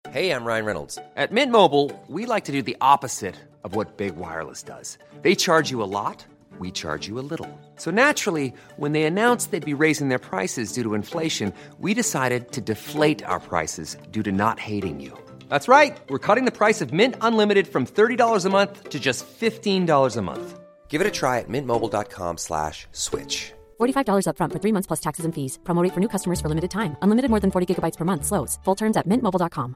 Hey, I'm Ryan Reynolds. At Mint Mobile, we like to do the opposite of what Big Wireless does. They charge you a lot, we charge you a little. So naturally, when they announced they'd be raising their prices due to inflation, we decided to deflate our prices due to not hating you. That's right. We're cutting the price of Mint Unlimited from $30 a month to just $15 a month. Give it a try at mintmobile.com/switch. $45 up front for 3 months plus taxes and fees. Promo rate for new customers for limited time. Unlimited more than 40 gigabytes per month. Slows full terms at mintmobile.com.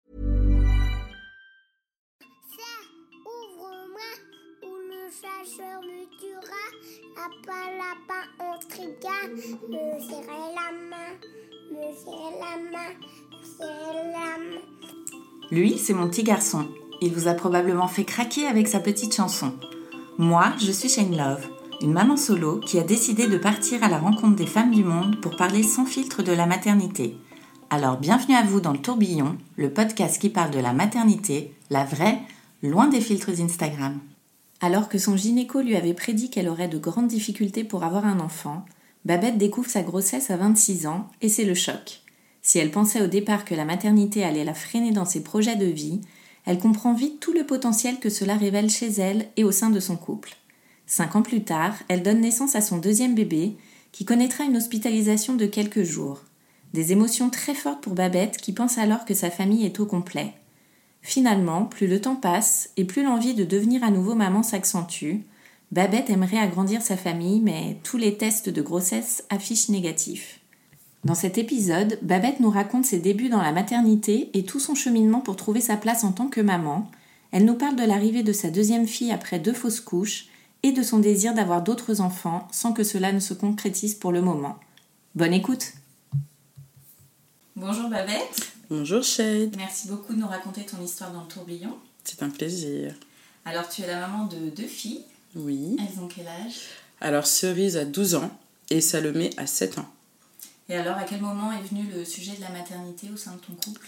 Ouvre-moi ou le chasseur me tuera. Lapin intrigua. Me serrer la main, me serrer la main, me serrer la main. Lui, c'est mon petit garçon. Il vous a probablement fait craquer avec sa petite chanson. Moi, je suis Shane Love, une maman solo qui a décidé de partir à la rencontre des femmes du monde pour parler sans filtre de la maternité. Alors bienvenue à vous dans le Tourbillon, le podcast qui parle de la maternité, la vraie, loin des filtres Instagram. Alors que son gynéco lui avait prédit qu'elle aurait de grandes difficultés pour avoir un enfant, Babette découvre sa grossesse à 26 ans et c'est le choc. Si elle pensait au départ que la maternité allait la freiner dans ses projets de vie, elle comprend vite tout le potentiel que cela révèle chez elle et au sein de son couple. 5 ans plus tard, elle donne naissance à son deuxième bébé, qui connaîtra une hospitalisation de quelques jours. Des émotions très fortes pour Babette, qui pense alors que sa famille est au complet. Finalement, plus le temps passe et plus l'envie de devenir à nouveau maman s'accentue, Babette aimerait agrandir sa famille, mais tous les tests de grossesse affichent négatifs. Dans cet épisode, Babette nous raconte ses débuts dans la maternité et tout son cheminement pour trouver sa place en tant que maman. Elle nous parle de l'arrivée de sa deuxième fille après 2 fausses couches et de son désir d'avoir d'autres enfants sans que cela ne se concrétise pour le moment. Bonne écoute! Bonjour Babette. Bonjour Shade. Merci beaucoup de nous raconter ton histoire dans le tourbillon. C'est un plaisir. Alors tu es la maman de 2 filles. Oui. Elles ont quel âge? Alors Cerise a 12 ans et Salomé a 7 ans. Et alors, à quel moment est venu le sujet de la maternité au sein de ton couple?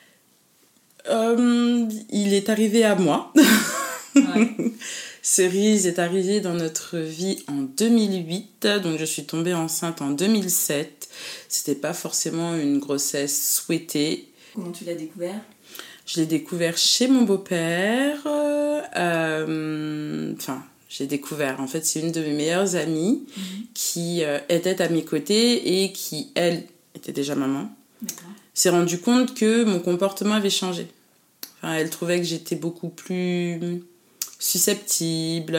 Il est arrivé à moi. Ouais. Cerise est arrivée dans notre vie en 2008, donc je suis tombée enceinte en 2007. C'était pas forcément une grossesse souhaitée. Comment tu l'as découvert? Je l'ai découvert chez mon beau-père. J'ai découvert, en fait, c'est une de mes meilleures amies qui était à mes côtés et qui, elle, était déjà maman. D'accord. S'est rendu compte que mon comportement avait changé. Enfin, elle trouvait que j'étais beaucoup plus susceptible,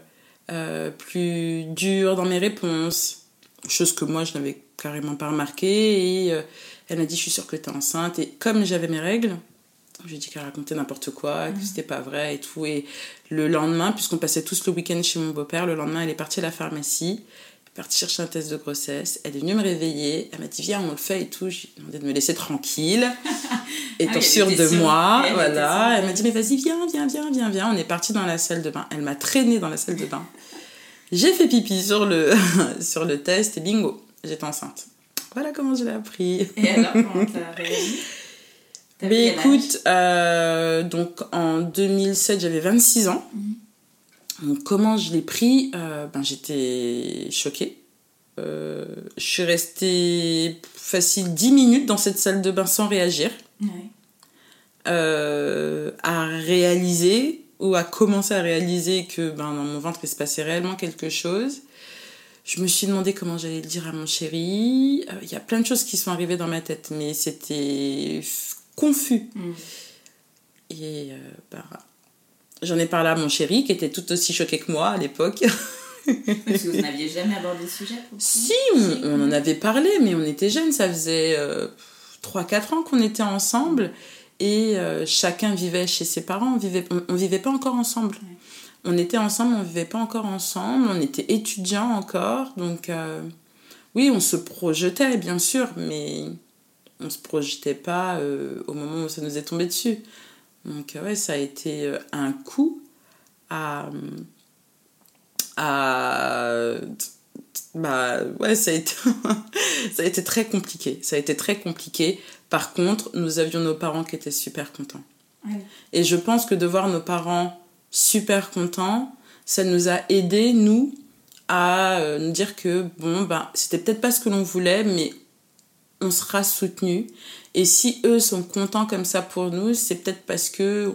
plus dure dans mes réponses. Chose que moi, je n'avais carrément pas remarqué. Et elle m'a dit, je suis sûre que tu es enceinte. Et comme j'avais mes règles, j'ai dit qu'elle racontait n'importe quoi, que c'était pas vrai et tout. Et le lendemain, puisqu'on passait tous le week-end chez mon beau-père, le lendemain, elle est partie à la pharmacie, elle est partie chercher un test de grossesse. Elle est venue me réveiller, elle m'a dit viens, on le fait et tout. J'ai demandé de me laisser tranquille, étant sûre de moi. Voilà. Elle m'a dit mais vas-y, viens. On est parti dans la salle de bain. Elle m'a traînée dans la salle de bain. J'ai fait pipi sur le test et bingo, j'étais enceinte. Voilà comment je l'ai appris. Et alors, comment t'as réagi? Mais écoute, donc en 2007, j'avais 26 ans. Donc, comment je l'ai pris? J'étais choquée. Je suis restée facile 10 minutes dans cette salle de bain sans réagir. Ouais. À réaliser ou à commencer à réaliser que dans mon ventre, il se passait réellement quelque chose. Je me suis demandé comment j'allais le dire à mon chéri. Il y a plein de choses qui sont arrivées dans ma tête, mais c'était confus. Et j'en ai parlé à mon chéri qui était tout aussi choqué que moi à l'époque. Parce que vous n'aviez jamais abordé le sujet pour Si, on en avait parlé, mais on était jeunes, ça faisait 3-4 ans qu'on était ensemble et chacun vivait chez ses parents, on vivait pas encore ensemble. Ouais. On était ensemble, on vivait pas encore ensemble, on était étudiants encore, donc oui, on se projetait bien sûr, mais on se projetait pas au moment où ça nous est tombé dessus. Donc ouais, ça a été un coup ça a été très compliqué. Ça a été très compliqué. Par contre, nous avions nos parents qui étaient super contents. Oui. Et je pense que de voir nos parents super contents, ça nous a aidés, nous, à nous dire que, c'était peut-être pas ce que l'on voulait, mais on sera soutenus. Et si eux sont contents comme ça pour nous, c'est peut-être parce que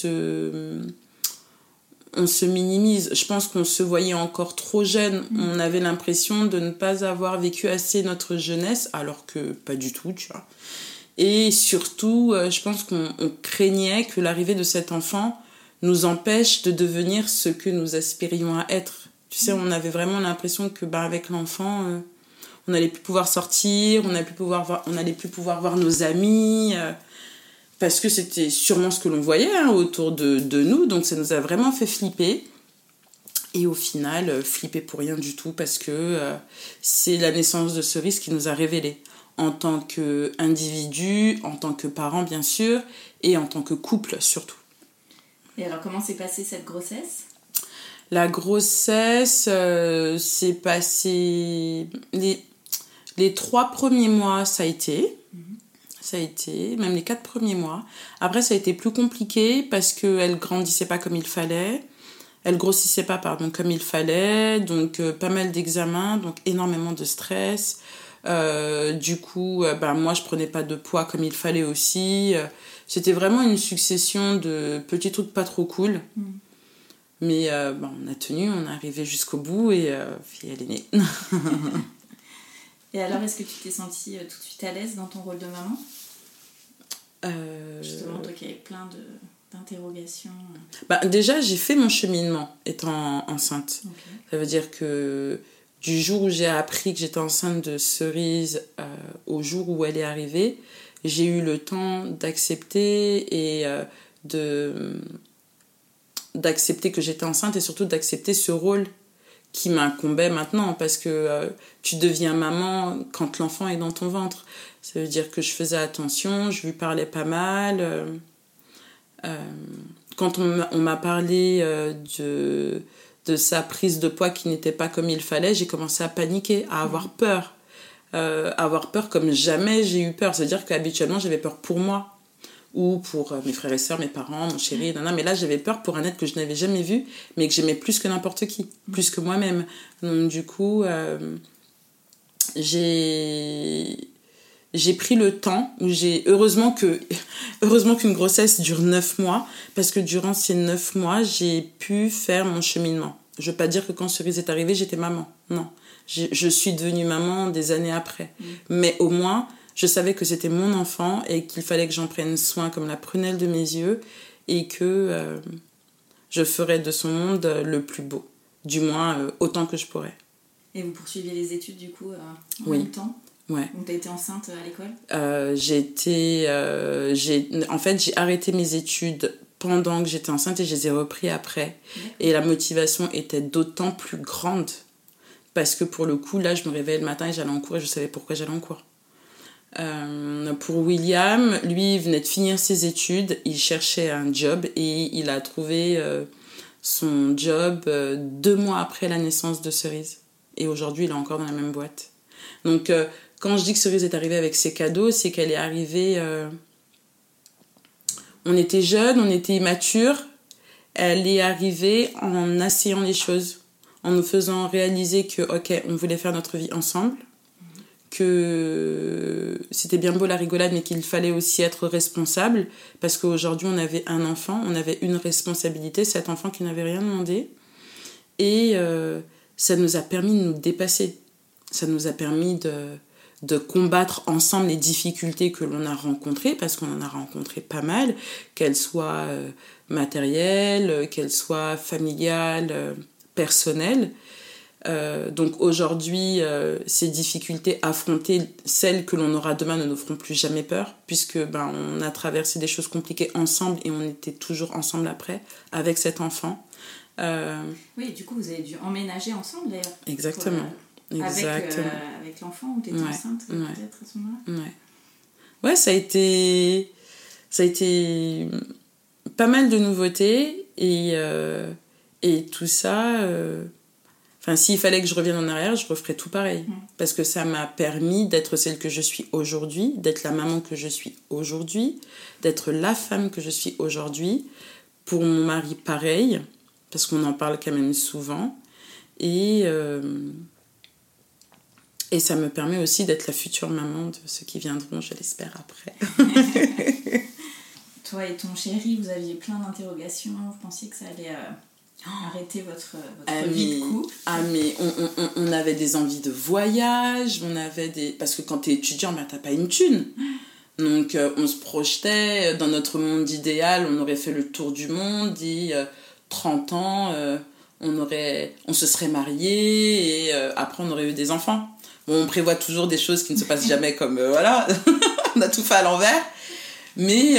on se minimise. Je pense qu'on se voyait encore trop jeune. On avait l'impression de ne pas avoir vécu assez notre jeunesse, alors que pas du tout, tu vois. Et surtout, je pense qu'on craignait que l'arrivée de cet enfant nous empêche de devenir ce que nous aspirions à être. Tu sais, on avait vraiment l'impression que avec l'enfant, on n'allait plus pouvoir sortir, on n'allait plus pouvoir voir nos amis, parce que c'était sûrement ce que l'on voyait autour de nous, donc ça nous a vraiment fait flipper. Et au final, flipper pour rien du tout, parce que c'est la naissance de Cerise qui nous a révélé, en tant qu'individu, en tant que parent bien sûr, et en tant que couple surtout. Et alors comment s'est passée cette grossesse ? La grossesse s'est passée... Les 3 premiers mois, ça a été. Ça a été, même les 4 premiers mois. Après, ça a été plus compliqué parce qu'elle grandissait pas comme il fallait. Elle grossissait pas, comme il fallait. Donc, pas mal d'examens, donc énormément de stress. Du coup, moi, je prenais pas de poids comme il fallait aussi. C'était vraiment une succession de petits trucs pas trop cool. Mais on a tenu, on est arrivé jusqu'au bout et puis elle est née. Et alors, est-ce que tu t'es sentie tout de suite à l'aise dans ton rôle de maman ? Justement, toi qui avais plein d'interrogations. Déjà, j'ai fait mon cheminement étant enceinte. Okay. Ça veut dire que du jour où j'ai appris que j'étais enceinte de Cerise au jour où elle est arrivée, j'ai eu le temps d'accepter et d'accepter que j'étais enceinte et surtout d'accepter ce rôle qui m'incombait maintenant, parce que tu deviens maman quand l'enfant est dans ton ventre. Ça veut dire que je faisais attention, je lui parlais pas mal. Quand on m'a parlé de sa prise de poids qui n'était pas comme il fallait, j'ai commencé à paniquer, à avoir peur. Avoir peur comme jamais j'ai eu peur. C'est-à-dire qu'habituellement, j'avais peur pour moi, ou pour mes frères et sœurs, mes parents, mon chéri, mais là j'avais peur pour un être que je n'avais jamais vu, mais que j'aimais plus que n'importe qui, plus que moi-même. Donc du coup, j'ai pris le temps, heureusement qu'une grossesse dure 9 mois, parce que durant ces 9 mois, j'ai pu faire mon cheminement. Je veux pas dire que quand Cerise est arrivée, j'étais maman, non. Je suis devenue maman des années après, mais au moins... Je savais que c'était mon enfant et qu'il fallait que j'en prenne soin comme la prunelle de mes yeux et que je ferais de son monde le plus beau, du moins autant que je pourrais. Et vous poursuiviez les études du coup en même temps ? Ouais. Donc t'as été enceinte à l'école ? J'ai arrêté mes études pendant que j'étais enceinte et je les ai repris après. Et la motivation était d'autant plus grande parce que pour le coup, là, je me réveillais le matin et j'allais en cours et je savais pourquoi j'allais en cours. Pour William, lui, il venait de finir ses études, il cherchait un job et il a trouvé son job 2 mois après la naissance de Cerise. Et aujourd'hui, il est encore dans la même boîte. Donc, quand je dis que Cerise est arrivée avec ses cadeaux, c'est qu'elle est arrivée... On était jeunes, on était immatures. Elle est arrivée en asseyant les choses, en nous faisant réaliser que, ok, on voulait faire notre vie ensemble, que c'était bien beau la rigolade, mais qu'il fallait aussi être responsable, parce qu'aujourd'hui, on avait un enfant, on avait une responsabilité, cet enfant qui n'avait rien demandé. Et ça nous a permis de nous dépasser. Ça nous a permis de combattre ensemble les difficultés que l'on a rencontrées, parce qu'on en a rencontré pas mal, qu'elles soient matérielles, qu'elles soient familiales, personnelles. Donc aujourd'hui, ces difficultés affrontées, celles que l'on aura demain, ne nous feront plus jamais peur, puisque on a traversé des choses compliquées ensemble et on était toujours ensemble après, avec cet enfant. Oui, du coup, vous avez dû emménager ensemble d'ailleurs. Exactement. Avec l'enfant, ou tu étais enceinte peut-être à ce moment-là. Ouais, ça a été pas mal de nouveautés et tout ça... Enfin, s'il fallait que je revienne en arrière, je referais tout pareil. Parce que ça m'a permis d'être celle que je suis aujourd'hui, d'être la maman que je suis aujourd'hui, d'être la femme que je suis aujourd'hui. Pour mon mari, pareil, parce qu'on en parle quand même souvent. Et Et ça me permet aussi d'être la future maman de ceux qui viendront, je l'espère, après. Toi et ton chéri, vous aviez plein d'interrogations. Vous pensiez que ça allait arrêter votre vie de couple? Mais on avait des envies de voyage, parce que quand t'es étudiant, t'as pas une thune. Donc on se projetait dans notre monde idéal, on aurait fait le tour du monde, 30 ans, on se serait mariés et après on aurait eu des enfants. Bon, on prévoit toujours des choses qui ne se passent jamais comme voilà, on a tout fait à l'envers. Mais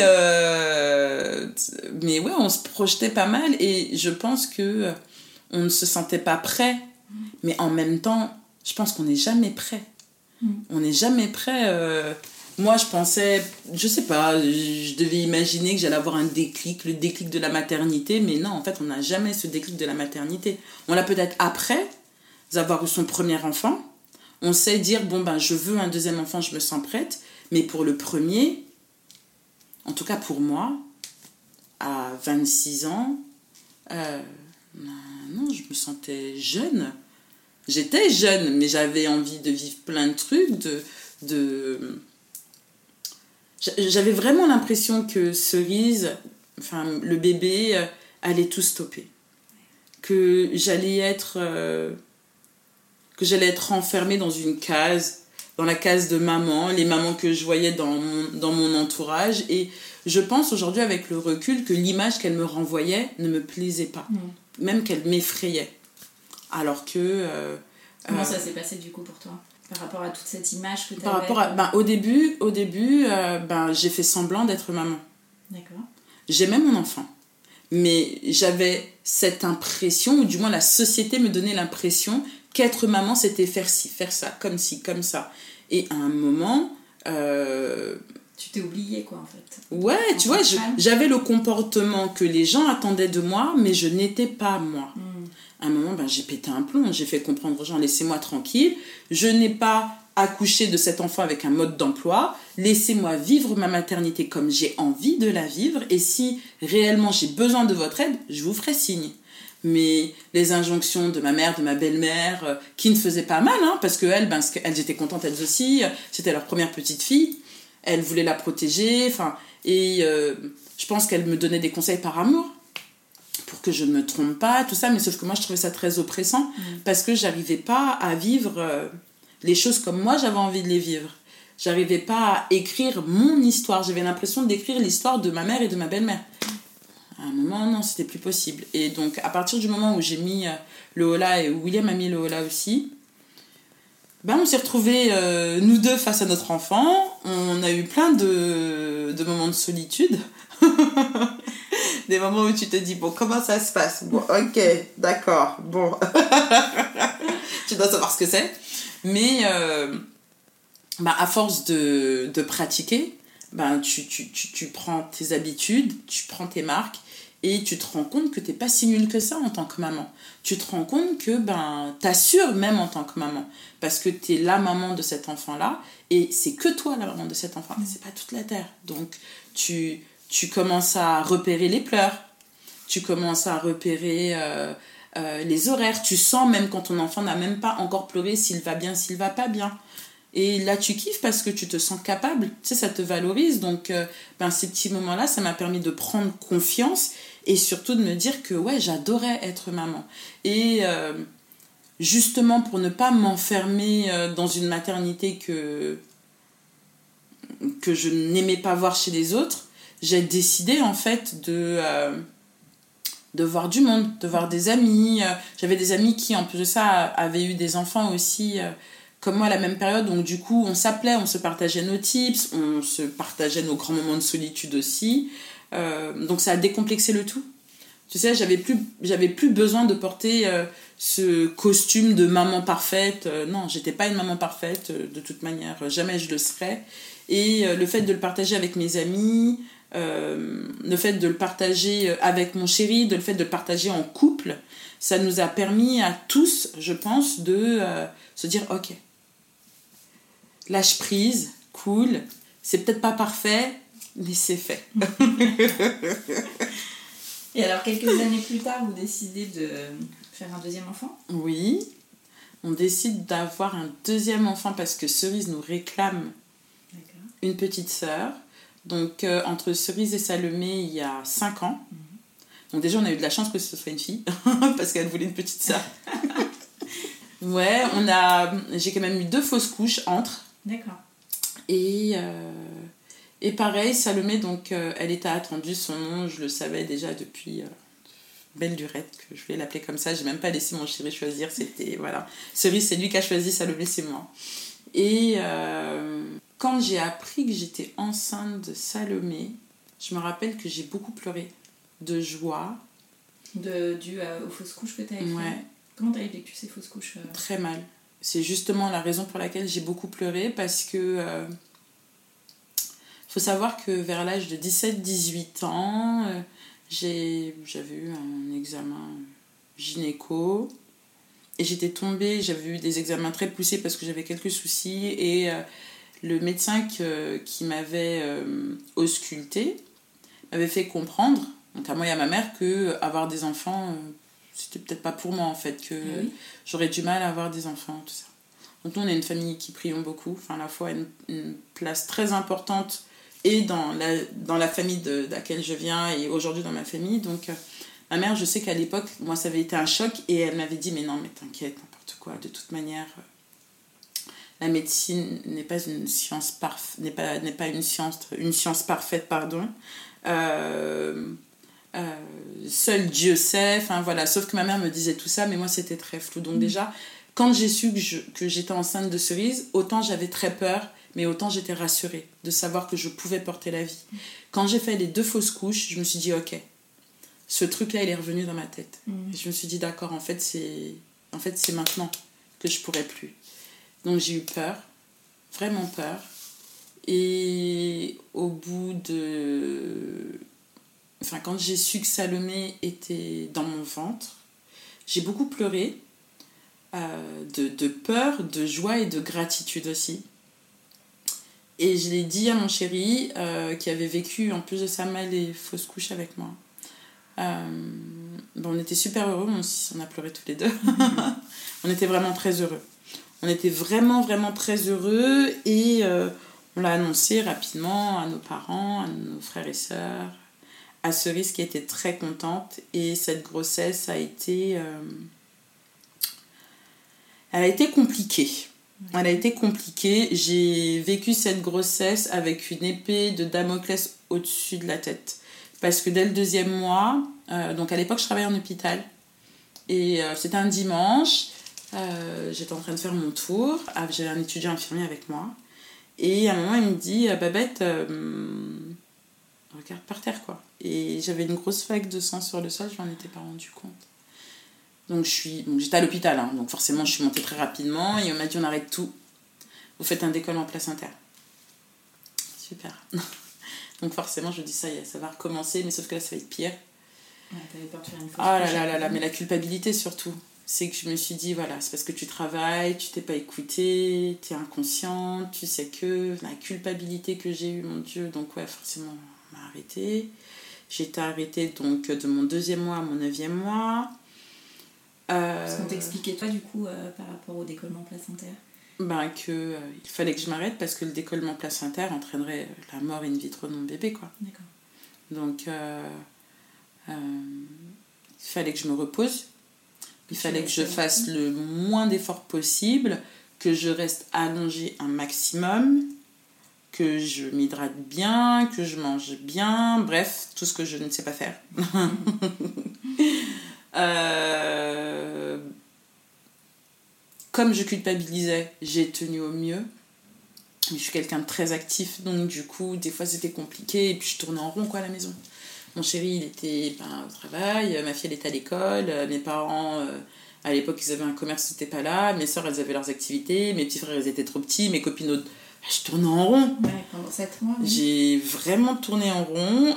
ouais, on se projetait pas mal et je pense que on ne se sentait pas prêt. Mais en même temps, je pense qu'on n'est jamais prêt. On n'est jamais prêt. Moi, je pensais, je sais pas, je devais imaginer que j'allais avoir un déclic, le déclic de la maternité. Mais non, en fait, on n'a jamais ce déclic de la maternité. On l'a peut-être après avoir eu son premier enfant. On sait dire, je veux un deuxième enfant, je me sens prête. Mais pour le premier, en tout cas pour moi, à 26 ans, non, je me sentais jeune. J'étais jeune, mais j'avais envie de vivre plein de trucs, J'avais vraiment l'impression que Cerise, le bébé, allait tout stopper. Que j'allais être enfermée dans une case, dans la case de maman, les mamans que je voyais dans mon entourage. Et je pense aujourd'hui, avec le recul, que l'image qu'elle me renvoyait ne me plaisait pas. Même qu'elle m'effrayait. Alors que... Comment ça s'est passé du coup pour toi ? Par rapport à toute cette image que tu avais... Par rapport à... Au début, j'ai fait semblant d'être maman. D'accord. J'aimais mon enfant. Mais j'avais cette impression, ou du moins la société me donnait l'impression qu'être maman, c'était faire ci, faire ça, comme ci, comme ça. Et à un moment... Tu t'es oubliée, quoi, en fait. Ouais, tu vois, j'avais le comportement que les gens attendaient de moi, mais je n'étais pas moi. À un moment, j'ai pété un plomb. J'ai fait comprendre aux gens, laissez-moi tranquille. Je n'ai pas accouché de cet enfant avec un mode d'emploi. Laissez-moi vivre ma maternité comme j'ai envie de la vivre. Et si réellement j'ai besoin de votre aide, je vous ferai signe. Mais les injonctions de ma mère, de ma belle-mère, qui ne faisaient pas mal, parce qu'elles, elles étaient contentes elles aussi. C'était leur première petite fille. Elles voulaient la protéger. Je pense qu'elles me donnaient des conseils par amour, pour que je ne me trompe pas, tout ça. Mais sauf que moi, je trouvais ça très oppressant, parce que j'arrivais pas à vivre les choses comme moi, j'avais envie de les vivre. J'arrivais pas à écrire mon histoire. J'avais l'impression d'écrire l'histoire de ma mère et de ma belle-mère. À un moment, non, c'était plus possible. Et donc, à partir du moment où j'ai mis le holà et où William a mis le holà aussi, on s'est retrouvés, nous deux, face à notre enfant. On a eu plein de moments de solitude. Des moments où tu te dis, comment ça se passe ? Bon, ok, d'accord, bon. Tu dois savoir ce que c'est. Mais à force de pratiquer, tu prends tes habitudes, tu prends tes marques et tu te rends compte que t'es pas si nulle que ça en tant que maman. Tu te rends compte que t'assures même en tant que maman, parce que t'es la maman de cet enfant-là et c'est que toi la maman de cet enfant, c'est pas toute la terre. Donc tu commences à repérer les pleurs, tu commences à repérer les horaires, tu sens même quand ton enfant n'a même pas encore pleuré s'il va bien, s'il va pas bien. Et là, tu kiffes parce que tu te sens capable, tu sais, ça te valorise. Donc, ces petits moments-là, ça m'a permis de prendre confiance et surtout de me dire que, ouais, j'adorais être maman. Et justement, pour ne pas m'enfermer dans une maternité que je n'aimais pas voir chez les autres, j'ai décidé, en fait, de voir du monde, de voir des amis. J'avais des amis qui, en plus de ça, avaient eu des enfants aussi... comme moi à la même période, donc du coup on s'appelait, on se partageait nos tips, on se partageait nos grands moments de solitude aussi, donc ça a décomplexé le tout. Tu sais, j'avais plus besoin de porter ce costume de maman parfaite. Non, j'étais pas une maman parfaite, de toute manière, jamais je le serais. Et le fait de le partager avec mes amis, le fait de le partager avec mon chéri, le fait de le partager en couple, ça nous a permis à tous, je pense, de se dire ok, lâche prise, cool, c'est peut-être pas parfait, mais c'est fait. Et alors, quelques années plus tard, vous décidez de faire un deuxième enfant ? Oui. on décide d'avoir un deuxième enfant parce que Cerise nous réclame une petite sœur. Donc, entre Cerise et Salomé, il y a 5 ans. Donc, déjà, on a eu de la chance que ce soit une fille parce qu'elle voulait une petite sœur. Ouais, j'ai quand même eu 2 fausses couches entre. D'accord. Et pareil, Salomé, donc, elle était attendue. Son nom, je le savais déjà depuis... Belle lurette, que je vais l'appeler comme ça. J'ai même pas laissé mon chéri choisir. C'était, voilà. Cerise, c'est lui qui a choisi, Salomé, c'est moi. Et quand j'ai appris que j'étais enceinte de Salomé, je me rappelle que j'ai beaucoup pleuré de joie. Dû aux fausses couches que tu avais fait. Comment tu as vécu ces fausses couches Très mal. C'est justement la raison pour laquelle j'ai beaucoup pleuré, parce que faut savoir que vers l'âge de 17-18 ans, j'avais eu un examen gynéco et j'étais tombée, j'avais eu des examens très poussés parce que j'avais quelques soucis, et le médecin qui m'avait auscultée m'avait fait comprendre, donc à moi et à ma mère, que avoir des enfants, c'était peut-être pas pour moi en fait, que j'aurais du mal à avoir des enfants, tout ça. Donc nous, on est une famille qui prions beaucoup, enfin la foi a une place très importante, et dans la famille de laquelle je viens, et aujourd'hui dans ma famille. Donc ma mère, je sais qu'à l'époque, moi ça avait été un choc, et elle m'avait dit mais non, mais t'inquiète, n'importe quoi, de toute manière la médecine n'est pas une science une science parfaite, pardon. Seul Dieu sait, enfin voilà. Sauf que ma mère me disait tout ça, mais moi c'était très flou. Donc déjà, quand j'ai su que j'étais enceinte de Cerise, autant j'avais très peur, mais autant j'étais rassurée de savoir que je pouvais porter la vie. Quand j'ai fait les 2 fausses couches, je me suis dit ok, ce truc-là il est revenu dans ma tête. Et je me suis dit d'accord, en fait c'est maintenant que je pourrais plus. Donc j'ai eu peur, vraiment peur. Et au bout quand j'ai su que Salomé était dans mon ventre, j'ai beaucoup pleuré, de peur, de joie et de gratitude aussi. Et je l'ai dit à mon chéri, qui avait vécu en plus de ça mal les fausses couches avec moi. On était super heureux, on a pleuré tous les deux. On était vraiment très heureux. On était vraiment, vraiment très heureux, et on l'a annoncé rapidement à nos parents, à nos frères et sœurs, à Cerise qui était très contente. Et cette grossesse a été compliquée. Elle a été compliquée. J'ai vécu cette grossesse avec une épée de Damoclès au-dessus de la tête. Parce que dès le 2e mois, donc à l'époque je travaillais en hôpital, et c'était un dimanche, j'étais en train de faire mon tour, j'avais un étudiant infirmier avec moi, et à un moment il me dit Babette, regarde par terre quoi. Et j'avais une grosse vague de sang sur le sol, je m'en étais pas rendu compte. Donc j'étais à l'hôpital, hein, donc forcément je suis montée très rapidement, et on m'a dit on arrête tout, vous faites un décollement placentaire. Super. Donc forcément je me dis ça y est, ça va recommencer, mais sauf que là ça va être pire. Ouais, t'avais peur de faire une fausse couche. Ah là, mais la culpabilité surtout. C'est que je me suis dit, voilà, c'est parce que tu travailles, tu t'es pas écoutée, t'es inconsciente, tu sais que... La culpabilité que j'ai eue, mon Dieu, donc ouais, forcément, on m'a arrêtée. J'ai été arrêtée donc de mon 2e mois à mon 9e mois. Parce qu'on t'expliquait toi, du coup, par rapport au décollement placentaire? Il fallait que je m'arrête parce que le décollement placentaire entraînerait la mort in vitro de mon bébé, quoi. D'accord. Donc, il fallait que je me repose. Il fallait que je fasse le moins d'efforts possible, que je reste allongée un maximum, que je m'hydrate bien, que je mange bien, bref, tout ce que je ne sais pas faire. Comme je culpabilisais, j'ai tenu au mieux. Je suis quelqu'un de très actif, donc du coup, des fois c'était compliqué, et puis je tournais en rond quoi, à la maison. Mon chéri, il était au travail, ma fille, elle était à l'école, mes parents, à l'époque, ils avaient un commerce, ils n'étaient pas là, mes soeurs, elles avaient leurs activités, mes petits frères, ils étaient trop petits, mes copines, je tournais en rond. Ouais, pendant 7 mois. Oui. J'ai vraiment tourné en rond.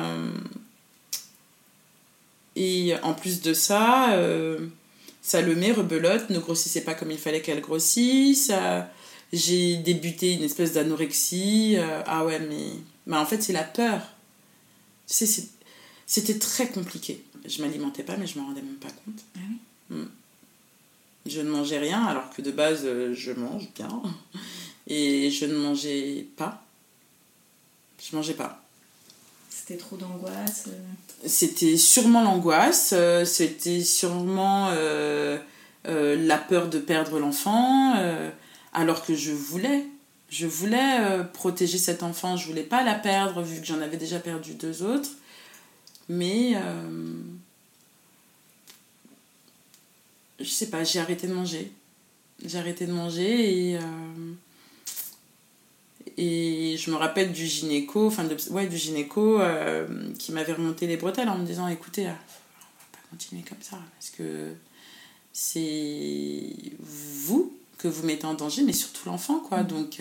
Et en plus de ça, Salomé, rebelote, ne grossissait pas comme il fallait qu'elle grossisse. J'ai débuté une espèce d'anorexie. Mais en fait, c'est la peur. Tu sais, c'était très compliqué. Je m'alimentais pas, mais je me rendais même pas compte. Ah oui. Je ne mangeais rien, alors que de base, je mange bien. Et je ne mangeais pas. Je mangeais pas. C'était trop d'angoisse. C'était sûrement l'angoisse. C'était sûrement la peur de perdre l'enfant. Alors que je voulais protéger cet enfant. Je voulais pas la perdre, vu que j'en avais déjà perdu 2 autres. Mais... je sais pas, j'ai arrêté de manger. Et je me rappelle du gynéco, qui m'avait remonté les bretelles en me disant écoutez, on va pas continuer comme ça parce que c'est vous que vous mettez en danger, mais surtout l'enfant, quoi. Donc,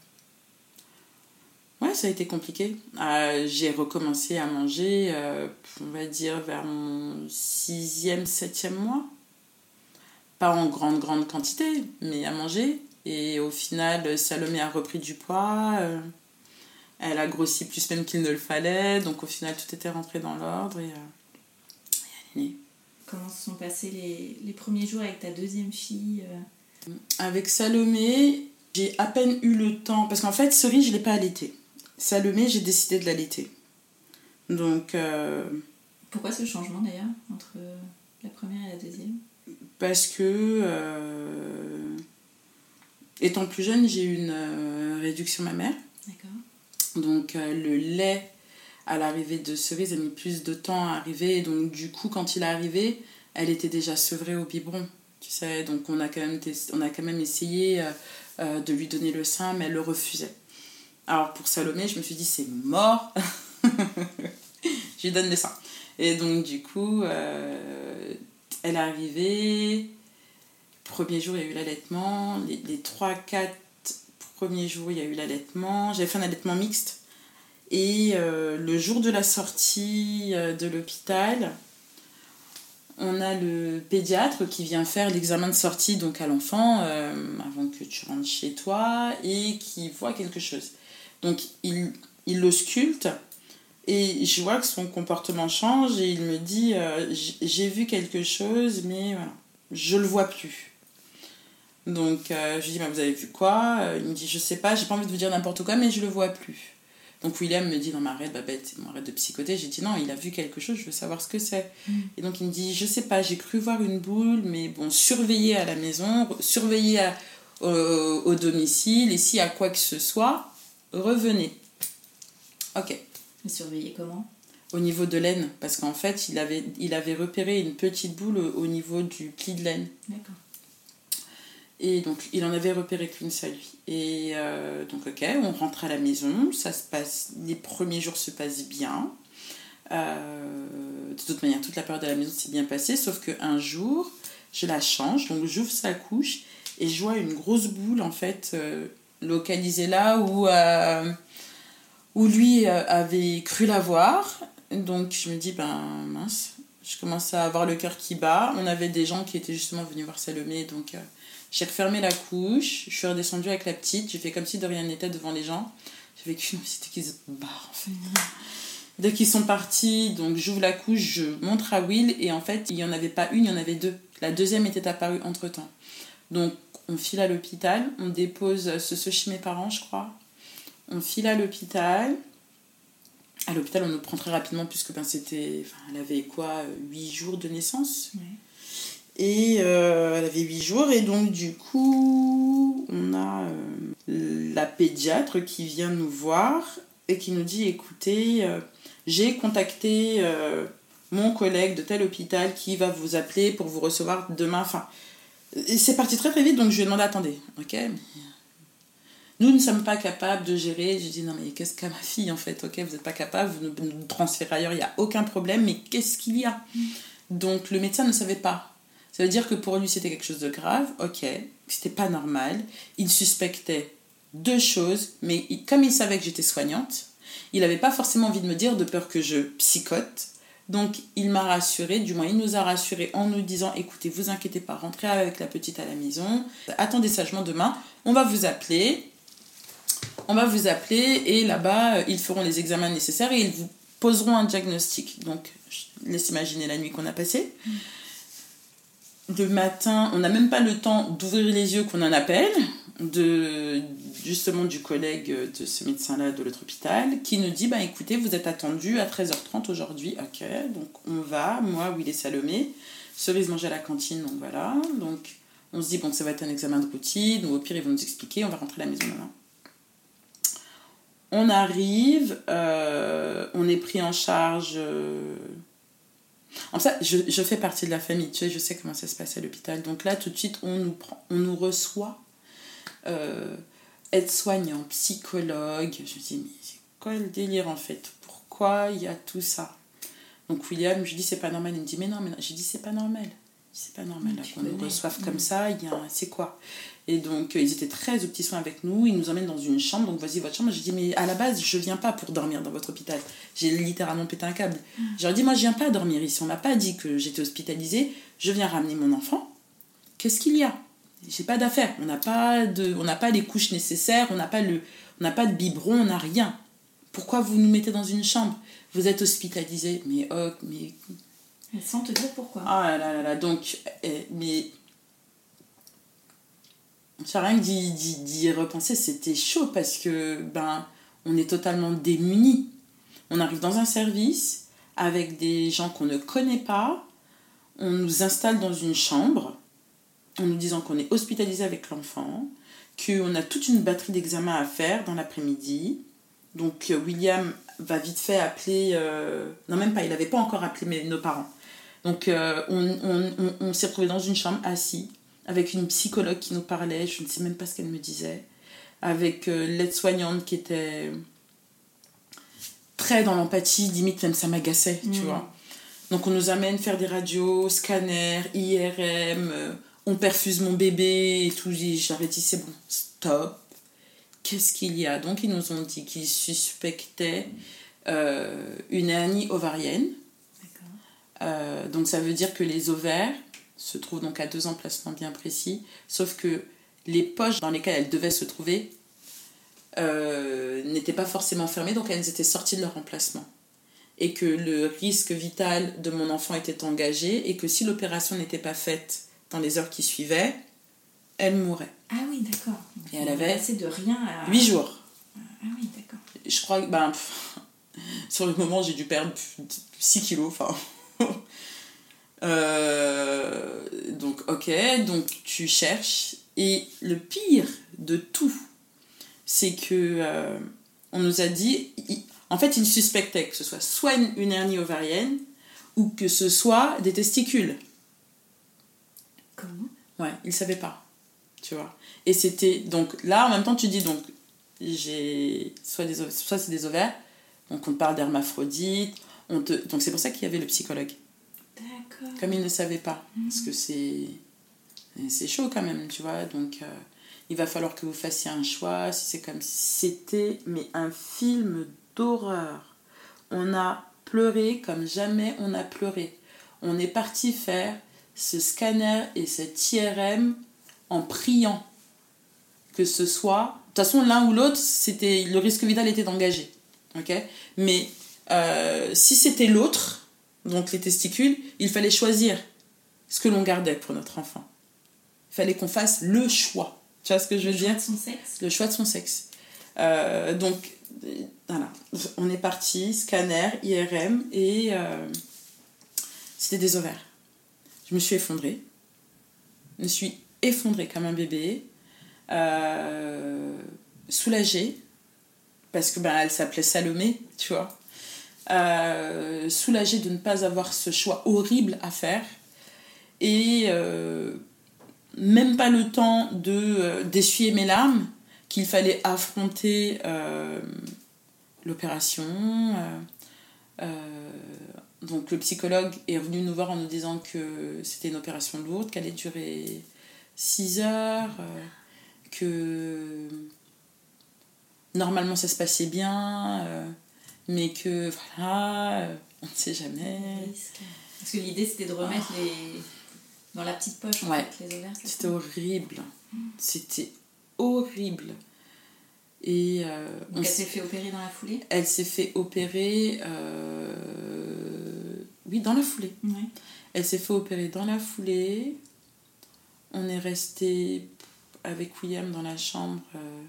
ouais, ça a été compliqué. J'ai recommencé à manger, on va dire, vers mon 6e, 7e mois. Pas en grande quantité, mais à manger. Et au final, Salomé a repris du poids. Elle a grossi plus même qu'il ne le fallait. Donc au final, tout était rentré dans l'ordre et elle est née. Comment se sont passés les premiers jours avec ta 2e fille Avec Salomé, j'ai à peine eu le temps... Parce qu'en fait, Cerise, je ne l'ai pas allaitée. Salomé, j'ai décidé de l'allaiter. Donc... Pourquoi ce changement d'ailleurs entre la première et la 2e ? Parce que, étant plus jeune, j'ai eu une réduction mammaire. D'accord. Donc, le lait, à l'arrivée de Cerise, a mis plus de temps à arriver. Donc, du coup, quand il est arrivé, elle était déjà sevrée au biberon. Tu sais, donc on a quand même essayé de lui donner le sein, mais elle le refusait. Alors, pour Salomé, je me suis dit, c'est mort. Je lui donne le sein. Et donc, du coup... elle est arrivée, premier jour il y a eu l'allaitement, les 3-4 premiers jours il y a eu l'allaitement, j'avais fait un allaitement mixte et le jour de la sortie de l'hôpital, on a le pédiatre qui vient faire l'examen de sortie donc à l'enfant avant que tu rentres chez toi et qui voit quelque chose. Donc il l'ausculte. Et je vois que son comportement change et il me dit j'ai vu quelque chose, mais voilà, je le vois plus. Donc je lui dis vous avez vu quoi ? Il me dit je sais pas, j'ai pas envie de vous dire n'importe quoi, mais je le vois plus. Donc William me dit non mais arrête Babette, arrête de psychoter. J'ai dit non, il a vu quelque chose, je veux savoir ce que c'est. Et donc il me dit je sais pas, j'ai cru voir une boule, mais bon, surveillez à la maison, surveillez au domicile et si à quoi que ce soit, revenez. Ok. Surveiller comment ? Au niveau de l'aine, parce qu'en fait, il avait repéré une petite boule au niveau du pli de l'aine. D'accord. Et donc, il en avait repéré qu'une seule, lui. Et donc, ok, on rentre à la maison, ça se passe, les premiers jours se passent bien. De toute manière, toute la période à la maison s'est bien passée, sauf qu'un jour, je la change, donc j'ouvre sa couche et je vois une grosse boule, en fait, localisée là où lui avait cru la voir. Donc je me dis, mince, je commence à avoir le cœur qui bat. On avait des gens qui étaient justement venus voir Salomé, donc j'ai refermé la couche, je suis redescendue avec la petite, j'ai fait comme si de rien n'était devant les gens. J'ai vécu une petite qu'ils se barrent en fait. Dès qu'ils sont partis, donc j'ouvre la couche, je montre à Will, et en fait, il n'y en avait pas une, il y en avait 2. La deuxième était apparue entre-temps. Donc on file à l'hôpital, on dépose ce chez mes parents, je crois. On file à l'hôpital. À l'hôpital, on nous prend très rapidement puisque elle avait 8 jours de naissance. Ouais. Et elle avait 8 jours. Et donc, du coup, on a la pédiatre qui vient nous voir et qui nous dit, écoutez, j'ai contacté mon collègue de tel hôpital qui va vous appeler pour vous recevoir demain. Enfin, et c'est parti très très vite, donc je lui ai demandé, attendez, ok, nous ne sommes pas capables de gérer. Je dis non mais qu'est-ce qu'a ma fille en fait, ok, vous n'êtes pas capable, vous nous transférez ailleurs, il n'y a aucun problème, mais qu'est-ce qu'il y a ? Donc le médecin ne savait pas. Ça veut dire que pour lui c'était quelque chose de grave, ok, c'était pas normal. Il suspectait 2 choses, mais comme il savait que j'étais soignante, il n'avait pas forcément envie de me dire de peur que je psychote. Donc il m'a rassurée, du moins il nous a rassurés en nous disant écoutez, vous inquiétez pas, rentrez avec la petite à la maison, attendez sagement demain, on va vous appeler et là-bas ils feront les examens nécessaires et ils vous poseront un diagnostic. Donc je laisse imaginer la nuit qu'on a passée. le matin, on n'a même pas le temps d'ouvrir les yeux qu'on en appelle, justement du collègue de ce médecin-là de l'autre hôpital, qui nous dit, écoutez, vous êtes attendu à 13h30 aujourd'hui. Ok, donc on va, moi, Will et Salomé, Cerise manger à la cantine, donc voilà. Donc on se dit, bon, ça va être un examen de routine, ou au pire, ils vont nous expliquer, on va rentrer à la maison maintenant. On arrive, on est pris en charge... En ça, je fais partie de la famille, tu sais, je sais comment ça se passe à l'hôpital. Donc là, tout de suite, on nous reçoit, aide-soignant, psychologue. Je me dis, mais c'est quoi le délire en fait? Pourquoi il y a tout ça? Donc William, je lui dis, c'est pas normal. Il me dit, mais non. J'ai dit, c'est pas normal. C'est pas normal là, qu'on nous reçoive comme ça. C'est quoi? Et donc, ils étaient très aux petits soins avec nous. Ils nous emmènent dans une chambre. Donc, voici votre chambre. J'ai dit, mais à la base, je viens pas pour dormir dans votre hôpital. J'ai littéralement pété un câble. J'ai dit, moi, je viens pas dormir ici. On m'a pas dit que j'étais hospitalisée. Je viens ramener mon enfant. Qu'est-ce qu'il y a? J'ai pas d'affaires. On n'a pas les couches nécessaires. On n'a pas de biberon. On n'a rien. Pourquoi vous nous mettez dans une chambre? Vous êtes hospitalisée. Mais sans te dire pourquoi. Ah là là là. Donc, mais... J'ai rien que d'y repenser, c'était chaud parce que on est totalement démunis. On arrive dans un service avec des gens qu'on ne connaît pas. On nous installe dans une chambre en nous disant qu'on est hospitalisé avec l'enfant, qu'on a toute une batterie d'examens à faire dans l'après-midi. Donc William va vite fait appeler... Non, même pas, il n'avait pas encore appelé nos parents. Donc on s'est retrouvés dans une chambre assis, avec une psychologue qui nous parlait, je ne sais même pas ce qu'elle me disait, avec l'aide-soignante qui était très dans l'empathie, limite même ça m'agaçait, tu vois. Donc on nous amène faire des radios, scanners, IRM, on perfuse mon bébé et tout. J'avais dit c'est bon, stop. Qu'est-ce qu'il y a? Donc ils nous ont dit qu'ils suspectaient une hernie ovarienne. Donc ça veut dire que les ovaires se trouvent donc à 2 emplacements bien précis, sauf que les poches dans lesquelles elles devaient se trouver n'étaient pas forcément fermées, donc elles étaient sorties de leur emplacement. Et que le risque vital de mon enfant était engagé, et que si l'opération n'était pas faite dans les heures qui suivaient, elle mourrait. Ah oui, d'accord. Donc et elle avait passé de rien à... 8 jours. Ah oui, d'accord. Je crois que sur le moment, j'ai dû perdre 6 kilos, enfin... donc ok, donc tu cherches, et le pire de tout, c'est que on nous a dit, en fait ils suspectaient que ce soit une hernie ovarienne ou que ce soit des testicules. Comment? Ouais, ils savaient pas, tu vois. Et c'était donc là en même temps tu dis donc j'ai soit c'est des ovaires, donc on te parle d'hermaphrodite, donc c'est pour ça qu'il y avait le psychologue. D'accord. Comme ils ne savaient pas, parce que c'est chaud quand même, tu vois. Donc il va falloir que vous fassiez un choix. Si c'est comme si c'était un film d'horreur. On a pleuré comme jamais on a pleuré. On est parti faire ce scanner et cet IRM en priant que ce soit... De toute façon, l'un ou l'autre, le risque vital était engagé. Okay? Mais si c'était l'autre... Donc les testicules, il fallait choisir ce que l'on gardait pour notre enfant. Il fallait qu'on fasse le choix. Tu vois ce que je veux dire? Le choix de son sexe. Le choix de son sexe. Donc, voilà. On est parti, scanner, IRM, et c'était des ovaires. Je me suis effondrée. Je me suis effondrée comme un bébé. Soulagée. Parce que elle s'appelait Salomé, tu vois. Soulagée de ne pas avoir ce choix horrible à faire, et même pas le temps d'essuyer mes larmes, qu'il fallait affronter l'opération. Donc le psychologue est venu nous voir en nous disant que c'était une opération lourde, qu'elle allait durer 6 heures, que normalement ça se passait bien, mais que voilà, on ne sait jamais. Parce que l'idée c'était de remettre dans la petite poche en fait, les ovaires. C'était horrible. C'était horrible. Et donc elle s'est fait opérer dans la foulée? Elle s'est fait opérer oui, dans la foulée. Ouais. Elle s'est fait opérer dans la foulée. On est resté avec William dans la chambre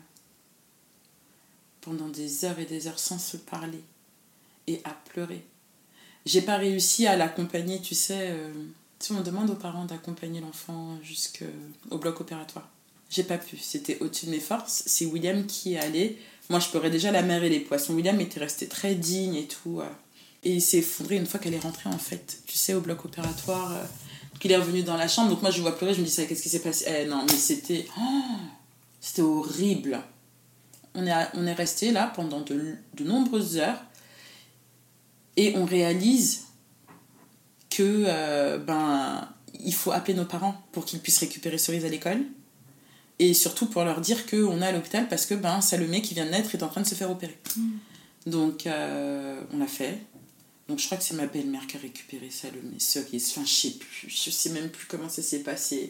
pendant des heures et des heures sans se parler et à pleurer. J'ai pas réussi à l'accompagner, tu sais, on demande aux parents d'accompagner l'enfant jusqu'au bloc opératoire. J'ai pas pu, c'était au-dessus de mes forces. C'est William qui est allé. Moi, je pleurais déjà la mer et les poissons. William était resté très digne et tout. Et il s'est effondré une fois qu'elle est rentrée, en fait. Tu sais, au bloc opératoire, qu'il est revenu dans la chambre. Donc moi, je le vois pleurer, je me dis, ça, qu'est-ce qui s'est passé ? Non, mais c'était horrible. On est resté là pendant de nombreuses heures. Et on réalise que il faut appeler nos parents pour qu'ils puissent récupérer Cerise à l'école. Et surtout pour leur dire qu'on est à l'hôpital parce que Salomé qui vient de naître est en train de se faire opérer. Donc on l'a fait. Donc je crois que c'est ma belle-mère qui a récupéré Salomé, Cerise. Enfin, je sais même plus comment ça s'est passé.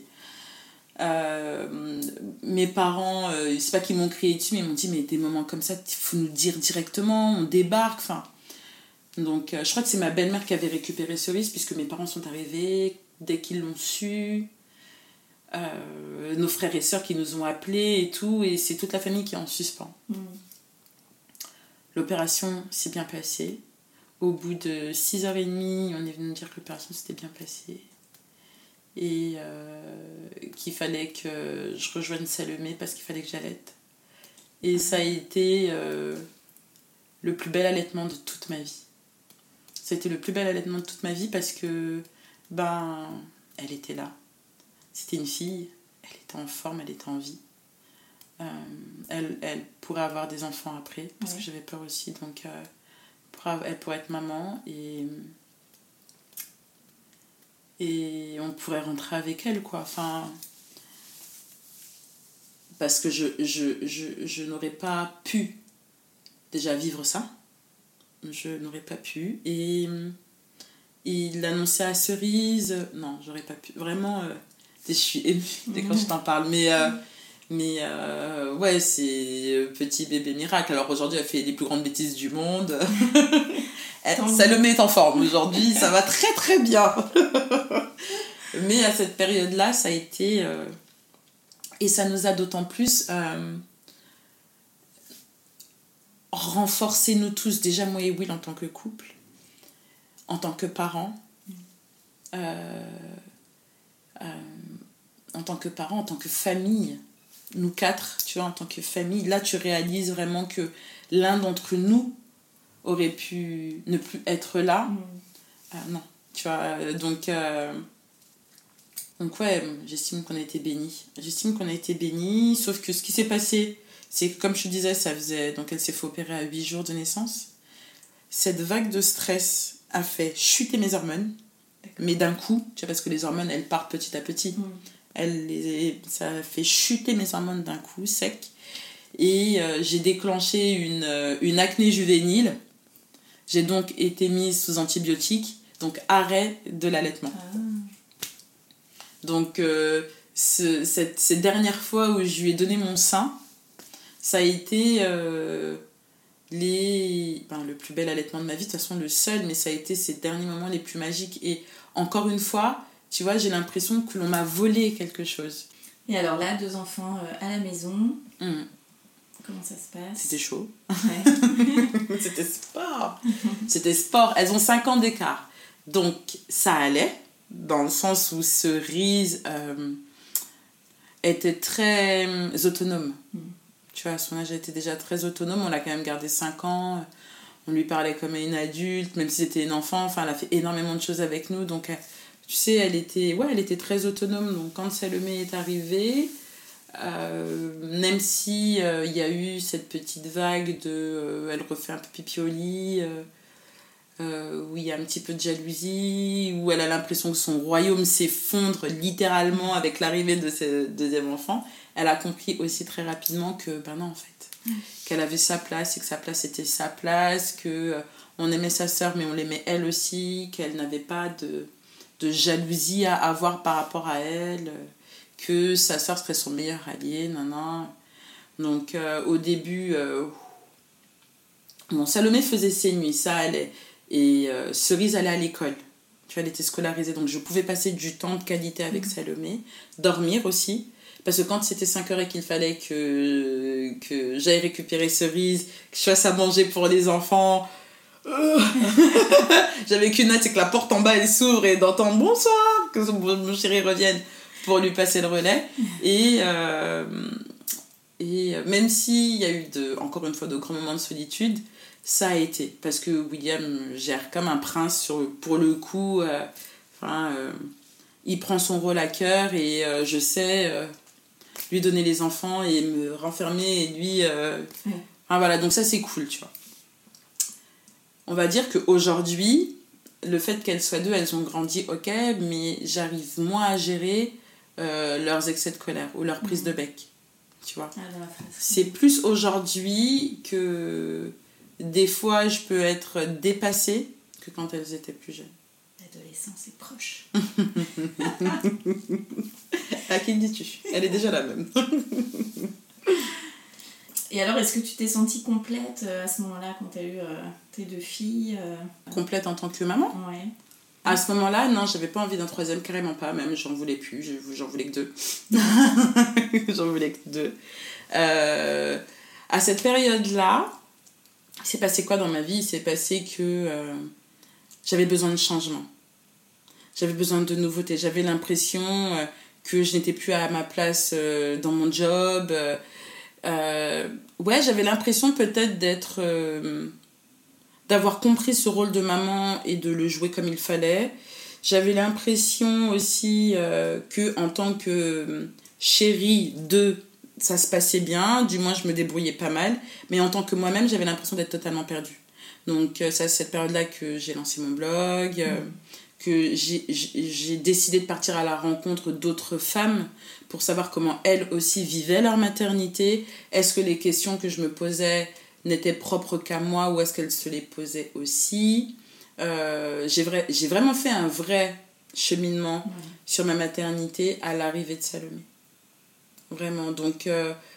Mes parents, c'est pas qu'ils m'ont crié dessus, mais ils m'ont dit, mais des moments comme ça, il faut nous dire directement, on débarque. Enfin, donc je crois que c'est ma belle-mère qui avait récupéré Cerise puisque mes parents sont arrivés dès qu'ils l'ont su. Nos frères et sœurs qui nous ont appelés et tout, et c'est toute la famille qui est en suspens. L'opération s'est bien passée. Au bout de 6h30, on est venu nous dire que l'opération s'était bien passée et qu'il fallait que je rejoigne Salomé parce qu'il fallait que j'allaite. Et ça a été le plus bel allaitement de toute ma vie. Ça a été le plus bel allaitement de toute ma vie parce que elle était là. C'était une fille, elle était en forme, elle était en vie. Elle pourrait avoir des enfants après, parce que j'avais peur aussi. Donc, elle pourrait être maman et on pourrait rentrer avec elle, quoi. Enfin, parce que je n'aurais pas pu déjà vivre ça. Je n'aurais pas pu. Et il l'annonçait à Cerise. Non, j'aurais pas pu. Vraiment... je suis émue dès quand je t'en parle, mais ouais, c'est petit bébé miracle. Alors aujourd'hui, elle fait les plus grandes bêtises du monde. Salomé est en forme aujourd'hui, ça va très très bien. Mais à cette période-là, ça a été et ça nous a d'autant plus renforcé nous tous, déjà moi et Will en tant que couple, en tant que parents. En tant que parents, en tant que famille, nous quatre, tu vois, en tant que famille, là tu réalises vraiment que l'un d'entre nous aurait pu ne plus être là. Non, tu vois, donc ouais, j'estime qu'on a été bénis. Sauf que ce qui s'est passé, c'est que comme je te disais, donc elle s'est fait opérer à 8 jours de naissance. Cette vague de stress a fait chuter mes hormones. Mais d'un coup, tu vois, parce que les hormones, elles partent petit à petit. Ça a fait chuter mes hormones d'un coup, sec. Et j'ai déclenché une acné juvénile. J'ai donc été mise sous antibiotiques. Donc, arrêt de l'allaitement. Donc, ces dernières fois où je lui ai donné mon sein, ça a été le plus bel allaitement de ma vie. De toute façon, le seul, mais ça a été ces derniers moments les plus magiques. Et encore une fois, tu vois, j'ai l'impression que l'on m'a volé quelque chose. Et alors là, 2 enfants à la maison. Comment ça se passe ? C'était chaud. Ouais. C'était sport. Elles ont 5 ans d'écart. Donc, ça allait, dans le sens où Cerise était très autonome. Tu vois, à son âge, elle était déjà très autonome. On l'a quand même gardée 5 ans. On lui parlait comme une adulte, même si c'était une enfant. Enfin, elle a fait énormément de choses avec nous. Donc, tu sais, elle était très autonome. Donc, quand Salomé est arrivée, même si il y a eu cette petite vague de elle refait un peu pipi au lit, où il y a un petit peu de jalousie, où elle a l'impression que son royaume s'effondre littéralement avec l'arrivée de ce deuxième enfant, elle a compris aussi très rapidement que non, en fait, qu'elle avait sa place et que sa place était sa place, que on aimait sa sœur mais on l'aimait elle aussi, qu'elle n'avait pas de jalousie à avoir par rapport à elle, que sa sœur serait son meilleur allié, donc au début Salomé faisait ses nuits, ça allait, et Cerise allait à l'école, Tu vois, elle était scolarisée, donc je pouvais passer du temps de qualité avec Salomé. Dormir aussi. Parce que quand c'était 5h et qu'il fallait que j'aille récupérer Cerise, que je fasse à manger pour les enfants... J'avais qu'une hâte, c'est que la porte en bas elle s'ouvre et d'entendre bonsoir, que mon chéri revienne pour lui passer le relais. Et même s'il y a eu encore une fois de grands moments de solitude, ça a été parce que William gère comme un prince pour le coup. Il prend son rôle à cœur et je sais lui donner les enfants et me renfermer et lui voilà, donc ça c'est cool, tu vois. On va dire qu'aujourd'hui, le fait qu'elles soient deux, elles ont grandi, ok, mais j'arrive moins à gérer leurs excès de colère ou leur prise de bec, tu vois. C'est plus aujourd'hui que des fois je peux être dépassée que quand elles étaient plus jeunes. L'adolescence est proche. À qui le dis-tu ? Elle est déjà la même. Et alors, est-ce que tu t'es sentie complète à ce moment-là quand tu as eu tes 2 filles Complète en tant que maman ? Ouais. À ce moment-là, non, j'avais pas envie d'un 3e, carrément pas, même j'en voulais plus, j'en voulais que 2. J'en voulais que 2. À cette période-là, il s'est passé quoi dans ma vie ? Il s'est passé que j'avais besoin de changement. J'avais besoin de nouveautés. J'avais l'impression que je n'étais plus à ma place dans mon job. J'avais l'impression peut-être d'avoir compris ce rôle de maman et de le jouer comme il fallait. J'avais l'impression aussi que en tant que chérie de ça se passait bien, du moins je me débrouillais pas mal, mais en tant que moi-même j'avais l'impression d'être totalement perdue. Donc c'est cette période-là que j'ai lancé mon blog, que j'ai décidé de partir à la rencontre d'autres femmes pour savoir comment elles aussi vivaient leur maternité. Est-ce que les questions que je me posais n'étaient propres qu'à moi ou est-ce qu'elles se les posaient aussi ? J'ai vraiment fait un vrai cheminement sur ma maternité à l'arrivée de Salomé. Vraiment. Donc,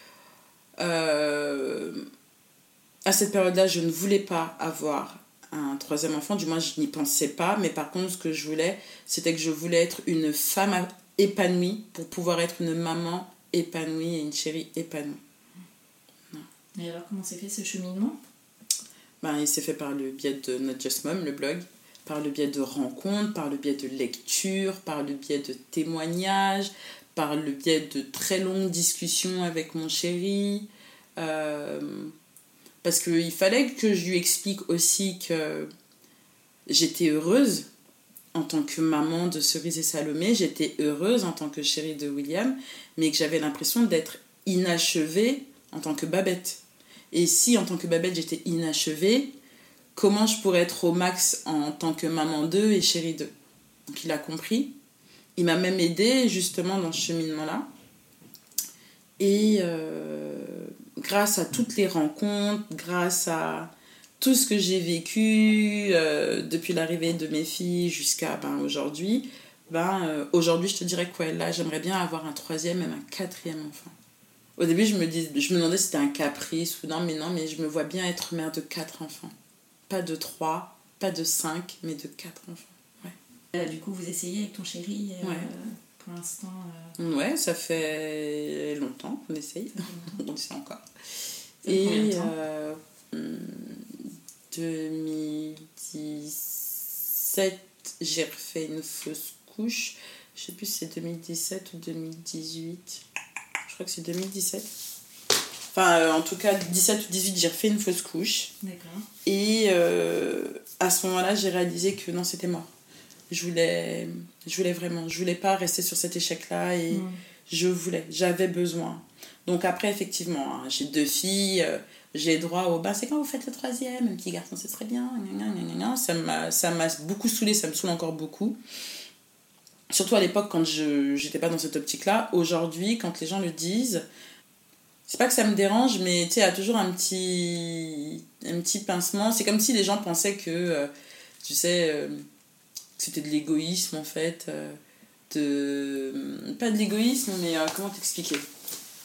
à cette période-là, je ne voulais pas avoir un 3e enfant. Du moins, je n'y pensais pas. Mais par contre, ce que je voulais, c'était que je voulais être une femme épanouie pour pouvoir être une maman épanouie et une chérie épanouie. Et alors, comment s'est fait ce cheminement ? Il s'est fait par le biais de Not Just Mom, le blog, par le biais de rencontres, par le biais de lectures, par le biais de témoignages, par le biais de très longues discussions avec mon chéri. Parce qu'il fallait que je lui explique aussi que j'étais heureuse en tant que maman de Cerise et Salomé, j'étais heureuse en tant que chérie de William, mais que j'avais l'impression d'être inachevée en tant que Babette. Et si en tant que Babette j'étais inachevée, comment je pourrais être au max en tant que maman d'eux et chérie d'eux ? Donc il a compris. Il m'a même aidée justement dans ce cheminement-là. Et grâce à toutes les rencontres, grâce à tout ce que j'ai vécu depuis l'arrivée de mes filles jusqu'à aujourd'hui, aujourd'hui je te dirais que là j'aimerais bien avoir un 3e, même un 4e enfant. Au début je me demandais si c'était un caprice ou non, mais je me vois bien être mère de 4 enfants. Pas de 3, pas de 5, mais de 4 enfants. Ouais. Du coup vous essayez avec ton chéri pour l'instant Ouais, ça fait longtemps qu'on essaye. On essaie encore. Et 2017, j'ai refait une fausse couche. Je sais plus si c'est 2017 ou 2018. Je crois que c'est 2017. Enfin, en tout cas, 17 ou 18, j'ai refait une fausse couche. D'accord. Et à ce moment-là, j'ai réalisé que non, c'était mort. Je voulais vraiment. Je voulais pas rester sur cet échec-là et j'avais besoin. Donc après, effectivement, j'ai 2 filles, j'ai droit au c'est quand vous faites le 3e, un petit garçon, ce serait bien. Ça m'a beaucoup saoulée, ça me saoule encore beaucoup. Surtout à l'époque quand j'étais pas dans cette optique-là. Aujourd'hui, quand les gens le disent, c'est pas que ça me dérange, mais tu sais, il y a toujours un petit pincement. C'est comme si les gens pensaient que, tu sais, c'était de l'égoïsme en fait. Pas de l'égoïsme, mais comment t'expliquer ?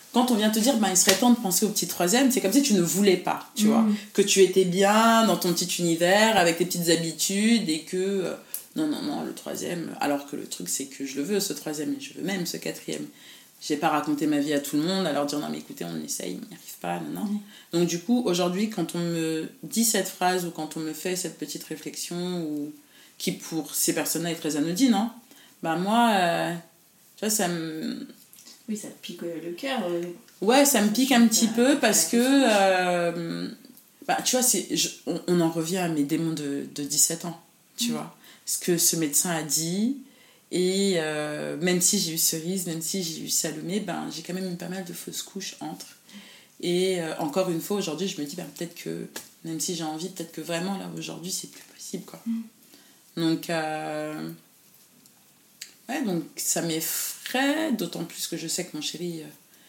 quand on vient te dire il serait temps de penser au petit troisième, c'est comme si tu ne voulais pas, tu vois, que tu étais bien dans ton petit univers avec tes petites habitudes et que non, le troisième, alors que le truc c'est que je le veux ce troisième et je veux même ce quatrième. J'ai pas raconté ma vie à tout le monde à leur dire non mais écoutez on essaye, on n'y arrive pas, non. Donc du coup aujourd'hui quand on me dit cette phrase ou quand on me fait cette petite réflexion ou qui pour ces personnes-là est très anodine, hein, moi tu vois, ça me... Oui, ça te pique le cœur. Ouais, ça me pique un petit peu parce que... tu vois, on en revient à mes démons de 17 ans, tu vois. Ce que ce médecin a dit, et même si j'ai eu Cerise, même si j'ai eu Salomé, j'ai quand même eu pas mal de fausses couches entre. Et encore une fois, aujourd'hui, je me dis, peut-être que, même si j'ai envie, peut-être que vraiment, là, aujourd'hui, c'est plus possible, quoi. Donc... Ouais, donc ça m'effraie, d'autant plus que je sais que mon chéri,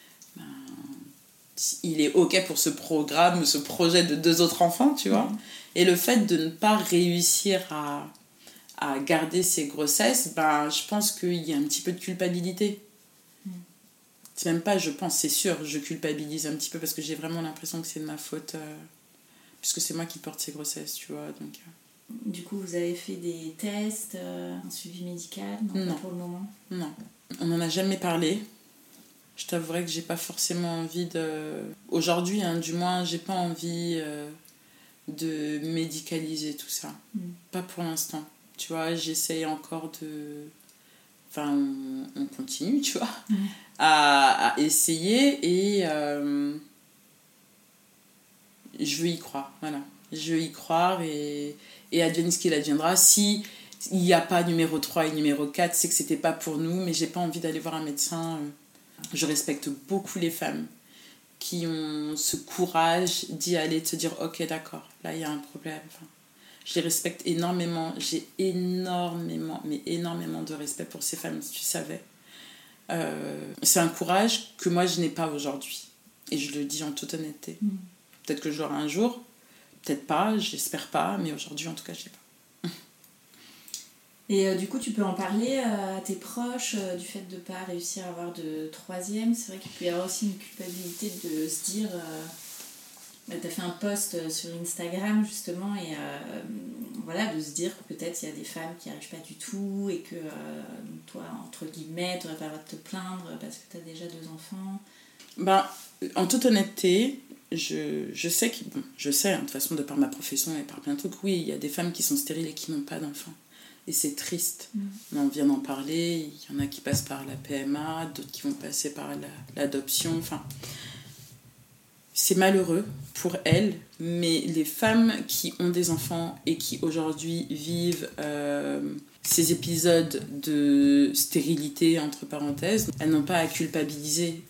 il est OK pour ce programme, ce projet de 2 autres enfants, tu vois. Et le fait de ne pas réussir à garder ses grossesses, je pense qu'il y a un petit peu de culpabilité. C'est même pas, je pense, c'est sûr, je culpabilise un petit peu parce que j'ai vraiment l'impression que c'est de ma faute, puisque c'est moi qui porte ces grossesses, tu vois, donc... Du coup, vous avez fait des tests, un suivi médical? Non, pas pour le moment. Non, on n'en a jamais parlé. Je t'avouerai que j'ai pas forcément envie de... Aujourd'hui, du moins, j'ai pas envie de médicaliser tout ça. Pas pour l'instant. Tu vois, j'essaye encore de... Enfin, on continue, tu vois, à essayer et je veux y croire, voilà. Je veux y croire et advienne ce qu'il adviendra. Si il n'y a pas numéro 3 et numéro 4, c'est que c'était pas pour nous, mais j'ai pas envie d'aller voir un médecin. Je respecte beaucoup les femmes qui ont ce courage d'y aller, de se dire ok d'accord, là il y a un problème. Enfin, je les respecte énormément, j'ai énormément de respect pour ces femmes, si tu savais. C'est un courage que moi je n'ai pas aujourd'hui. Et je le dis en toute honnêteté. Peut-être que je l'aurai un jour, peut-être pas, j'espère pas, mais aujourd'hui en tout cas je l'ai pas. Et du coup tu peux en parler à tes proches du fait de ne pas réussir à avoir de troisième. C'est vrai qu'il peut y avoir aussi une culpabilité de se dire tu as fait un post sur Instagram justement et voilà, de se dire que peut-être il y a des femmes qui n'y arrivent pas du tout et que toi entre guillemets tu n'aurais pas le droit de te plaindre parce que tu as déjà 2 enfants. En toute honnêteté, je sais de toute façon de par ma profession et par plein de trucs, oui il y a des femmes qui sont stériles et qui n'ont pas d'enfants et c'est triste. On vient d'en parler, il y en a qui passent par la PMA, d'autres qui vont passer par l'adoption, enfin c'est malheureux pour elles, mais les femmes qui ont des enfants et qui aujourd'hui vivent ces épisodes de stérilité entre parenthèses, elles n'ont pas à culpabiliser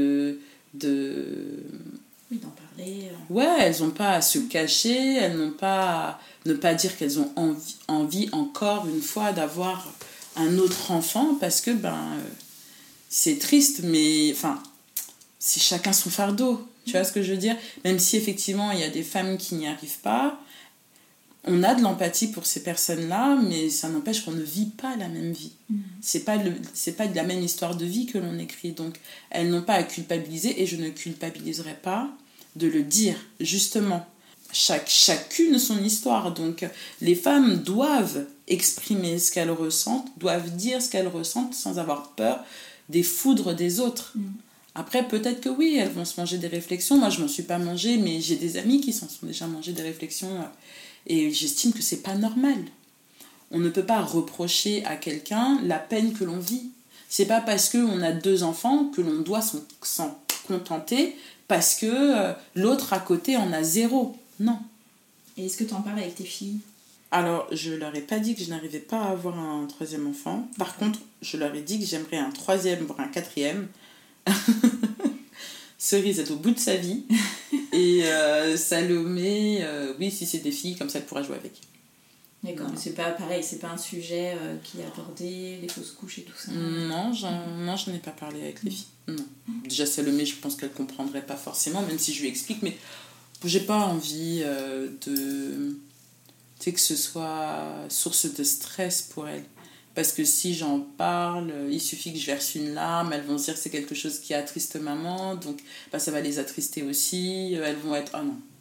Oui, d'en parler. Ouais, elles n'ont pas à se cacher, elles n'ont pas à ne pas dire qu'elles ont envie encore une fois d'avoir un autre enfant parce que c'est triste, mais enfin, c'est chacun son fardeau. Tu vois ce que je veux dire? Même si effectivement il y a des femmes qui n'y arrivent pas, on a de l'empathie pour ces personnes-là, mais ça n'empêche qu'on ne vit pas la même vie. C'est pas de la même histoire de vie que l'on écrit. Donc elles n'ont pas à culpabiliser et je ne culpabiliserai pas de le dire, justement. Chacune son histoire. Donc les femmes doivent exprimer ce qu'elles ressentent, doivent dire ce qu'elles ressentent sans avoir peur des foudres des autres. Après, peut-être que oui, elles vont se manger des réflexions. Moi, je m'en suis pas mangée, mais j'ai des amis qui s'en sont déjà mangé des réflexions. Et j'estime que c'est pas normal. On ne peut pas reprocher à quelqu'un la peine que l'on vit. C'est pas parce qu'on a 2 enfants que l'on doit s'en contenter parce que l'autre à côté en a 0. Non. Et est-ce que tu en parles avec tes filles? Alors, je leur ai pas dit que je n'arrivais pas à avoir un 3e enfant. Par contre, je leur ai dit que j'aimerais un 3e, voire un 4e. Cerise est au bout de sa vie. Et Salomé, oui, si c'est des filles, comme ça, elle pourra jouer avec. D'accord, mais c'est pas pareil, c'est pas un sujet qui est abordé, les fausses couches et tout ça. Non, je n'ai pas parlé avec les filles. Non. Déjà, Salomé, je pense qu'elle comprendrait pas forcément, même si je lui explique, mais j'ai pas envie que ce soit source de stress pour elle. Parce que si j'en parle, il suffit que je verse une larme, elles vont se dire que c'est quelque chose qui attriste maman, donc ça va les attrister aussi. Elles vont être... Ah non,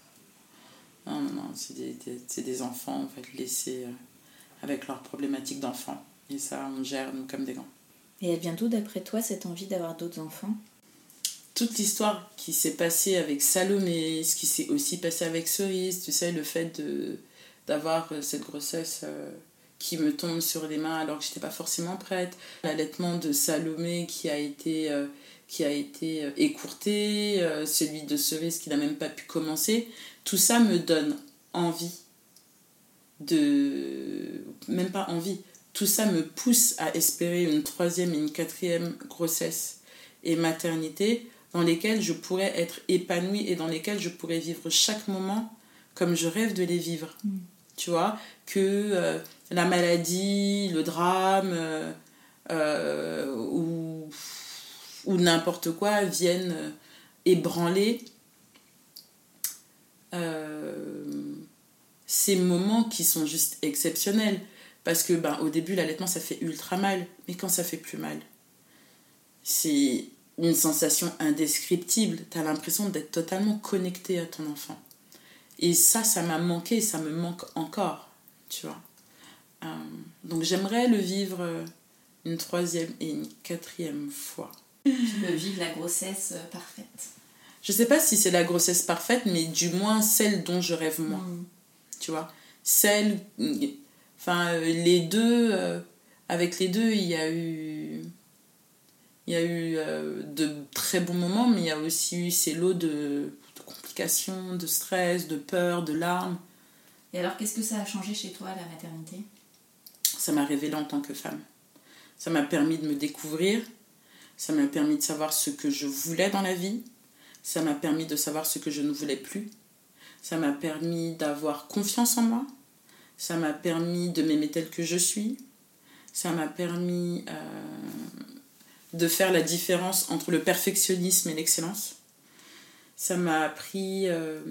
c'est des enfants, on va les laisser avec leurs problématiques d'enfants. Et ça, on gère, nous, comme des grands. Et elle vient d'où, d'après toi, cette envie d'avoir d'autres enfants ? Toute l'histoire qui s'est passée avec Salomé, ce qui s'est aussi passé avec Cerise, tu sais, le fait d'avoir cette grossesse qui me tombe sur les mains alors que je n'étais pas forcément prête, l'allaitement de Salomé qui a été écourté, celui de Cerise qui n'a même pas pu commencer, tout ça me donne envie même pas envie, tout ça me pousse à espérer une 3e et une 4e grossesse et maternité dans lesquelles je pourrais être épanouie et dans lesquelles je pourrais vivre chaque moment comme je rêve de les vivre. Tu vois, que la maladie, le drame ou n'importe quoi viennent ébranler ces moments qui sont juste exceptionnels. Parce que au début, l'allaitement, ça fait ultra mal. Mais quand ça fait plus mal, c'est une sensation indescriptible. Tu as l'impression d'être totalement connecté à ton enfant. Et ça m'a manqué, ça me manque encore, tu vois. Donc j'aimerais le vivre une 3e et une 4e fois. Tu veux vivre la grossesse parfaite. Je sais pas si c'est la grossesse parfaite, mais du moins celle dont je rêve moi. Tu vois, celle... Enfin, les deux... avec les deux, il y a eu de très bons moments, mais il y a aussi eu ces lots de complications, de stress, de peur, de larmes. Et alors, qu'est-ce que ça a changé chez toi, la maternité ? Ça m'a révélée en tant que femme. Ça m'a permis de me découvrir. Ça m'a permis de savoir ce que je voulais dans la vie. Ça m'a permis de savoir ce que je ne voulais plus. Ça m'a permis d'avoir confiance en moi. Ça m'a permis de m'aimer telle que je suis. Ça m'a permis de faire la différence entre le perfectionnisme et l'excellence. Ça m'a appris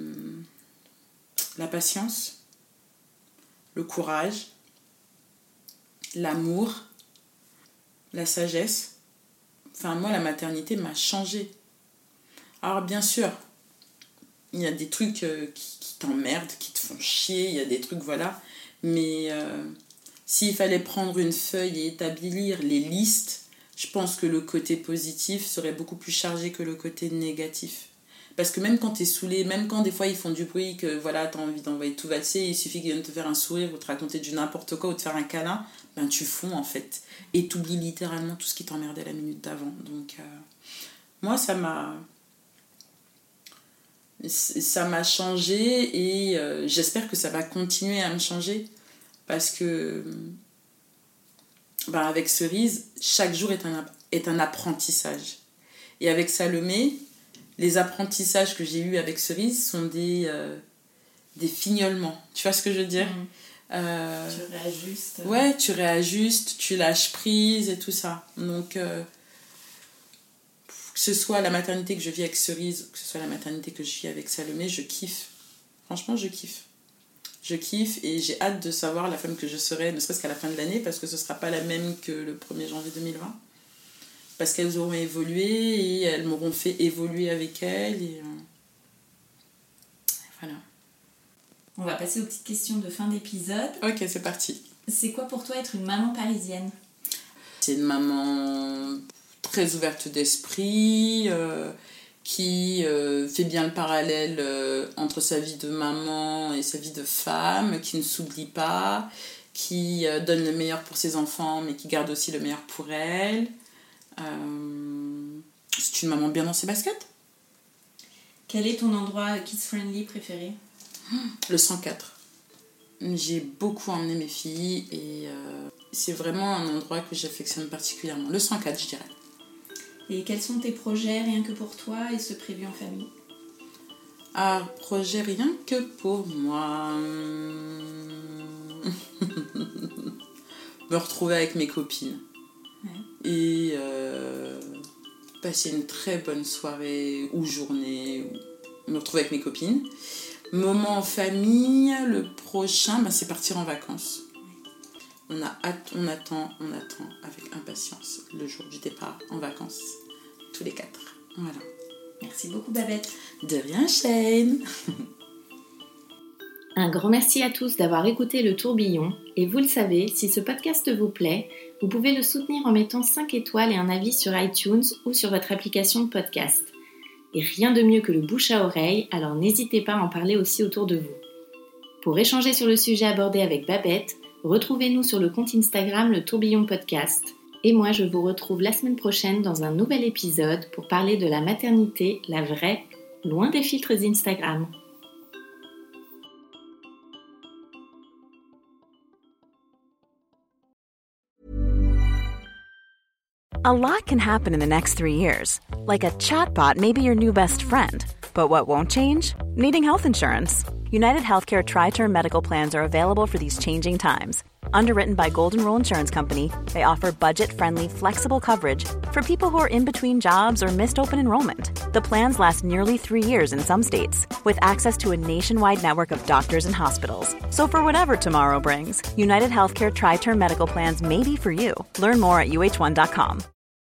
la patience, le courage, l'amour, la sagesse. Enfin, moi, la maternité m'a changée. Alors, bien sûr, il y a des trucs qui t'emmerdent, qui te font chier, il y a des trucs, voilà. Mais s'il fallait prendre une feuille et établir les listes, je pense que le côté positif serait beaucoup plus chargé que le côté négatif. Parce que même quand t'es saoulé, même quand des fois ils font du bruit, que voilà, t'as envie d'envoyer tout valser, il suffit qu'ils viennent te faire un sourire ou te raconter du n'importe quoi ou te faire un câlin, tu fonds en fait. Et t'oublies littéralement tout ce qui t'emmerdait la minute d'avant. Donc moi ça m'a changé et j'espère que ça va continuer à me changer parce que avec Cerise, chaque jour est un apprentissage. Et avec Salomé, les apprentissages que j'ai eus avec Cerise sont des fignolements. Tu vois ce que je veux dire ? Tu réajustes. Ouais, tu réajustes, tu lâches prise et tout ça. Donc, que ce soit la maternité que je vis avec Cerise, que ce soit la maternité que je vis avec Salomé, je kiffe. Franchement, je kiffe. Je kiffe et j'ai hâte de savoir la femme que je serai, ne serait-ce qu'à la fin de l'année, parce que ce ne sera pas la même que le 1er janvier 2020. Parce qu'elles auront évolué et elles m'auront fait évoluer avec elles. Et voilà. On va passer aux petites questions de fin d'épisode. Ok, c'est parti. C'est quoi pour toi être une maman parisienne ? C'est une maman très ouverte d'esprit, qui fait bien le parallèle entre sa vie de maman et sa vie de femme, qui ne s'oublie pas, qui donne le meilleur pour ses enfants, mais qui garde aussi le meilleur pour elle. C'est une maman bien dans ses baskets. Quel est ton endroit kids-friendly préféré ? Le 104. J'ai beaucoup emmené mes filles et c'est vraiment un endroit que j'affectionne particulièrement. Le 104, je dirais. Et quels sont tes projets rien que pour toi et ceux prévus en famille ? Projet rien que pour moi. Me retrouver avec mes copines. Ouais. Et passer une très bonne soirée ou journée. Me retrouver avec mes copines. Moment en famille, le prochain, c'est partir en vacances. On a hâte, on attend avec impatience le jour du départ en vacances, tous les 4. Voilà. Merci beaucoup Babette. De rien, Shane. Un grand merci à tous d'avoir écouté Le Tourbillon. Et vous le savez, si ce podcast vous plaît, vous pouvez le soutenir en mettant 5 étoiles et un avis sur iTunes ou sur votre application de podcast. Et rien de mieux que le bouche à oreille, alors n'hésitez pas à en parler aussi autour de vous. Pour échanger sur le sujet abordé avec Babette, retrouvez-nous sur le compte Instagram Le Tourbillon Podcast. Et moi, je vous retrouve la semaine prochaine dans un nouvel épisode pour parler de la maternité, la vraie, loin des filtres Instagram. A lot can happen in the next 3 years. Like a chatbot may be your new best friend. But what won't change? Needing health insurance. United Healthcare Tri-Term Medical Plans are available for these changing times. Underwritten by Golden Rule Insurance Company, they offer budget-friendly, flexible coverage for people who are in between jobs or missed open enrollment. The plans last nearly 3 years in some states, with access to a nationwide network of doctors and hospitals. So for whatever tomorrow brings, United Healthcare Tri-Term Medical Plans may be for you. Learn more at uh1.com.